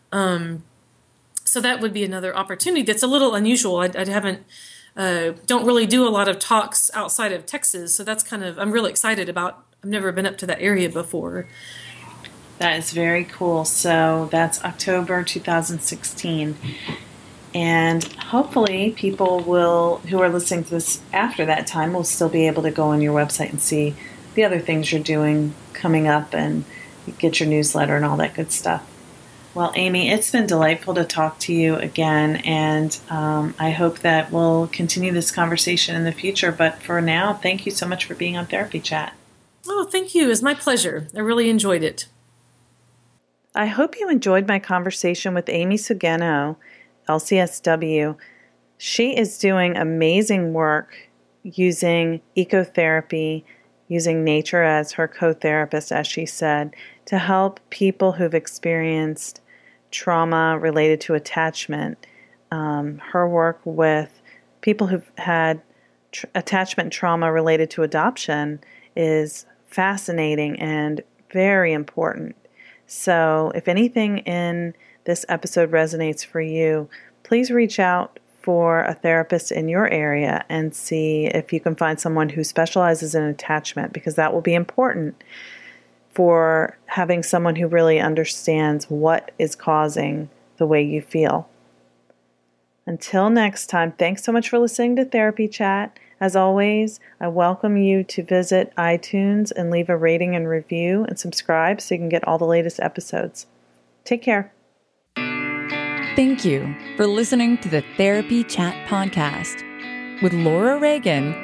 So that would be another opportunity that's a little unusual. I don't really do a lot of talks outside of Texas, so that's I'm really excited about. I've never been up to that area before. That is very cool. So that's October 2016. And hopefully people who are listening to this after that time will still be able to go on your website and see the other things you're doing coming up and get your newsletter and all that good stuff. Well, Amy, it's been delightful to talk to you again, and I hope that we'll continue this conversation in the future. But for now, thank you so much for being on Therapy Chat. Oh, thank you. It's my pleasure. I really enjoyed it. I hope you enjoyed my conversation with Amy Sugeno, LCSW. She is doing amazing work using ecotherapy, using nature as her co-therapist, as she said, to help people who've experienced trauma related to attachment. Her work with people who've had attachment trauma related to adoption is fascinating and very important. So if anything in this episode resonates for you, please reach out for a therapist in your area and see if you can find someone who specializes in attachment, because that will be important for having someone who really understands what is causing the way you feel. Until next time, thanks so much for listening to Therapy Chat. As always, I welcome you to visit iTunes and leave a rating and review and subscribe so you can get all the latest episodes. Take care. Thank you for listening to the Therapy Chat Podcast with Laura Reagan,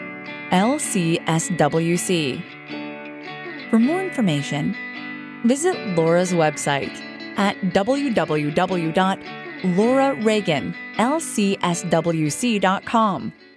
LCSWC. For more information, visit Laura's website at www.laurareaganlcswc.com.